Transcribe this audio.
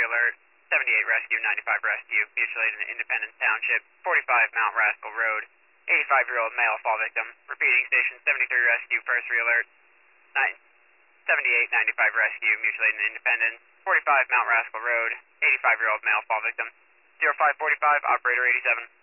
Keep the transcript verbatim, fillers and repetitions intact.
alert, seventy-eight rescue, ninety-five rescue, mutual aid in Independence Township, forty-five Mount Rascal Road, eighty-five-year-old male fall victim. Repeating, station seventy-three rescue, first re-alert, seventy-eight ninety-five rescue, mutual aid in Independence, forty-five Mount Rascal Road, eighty-five-year-old male fall victim. zero five forty-five, operator eighty-seven.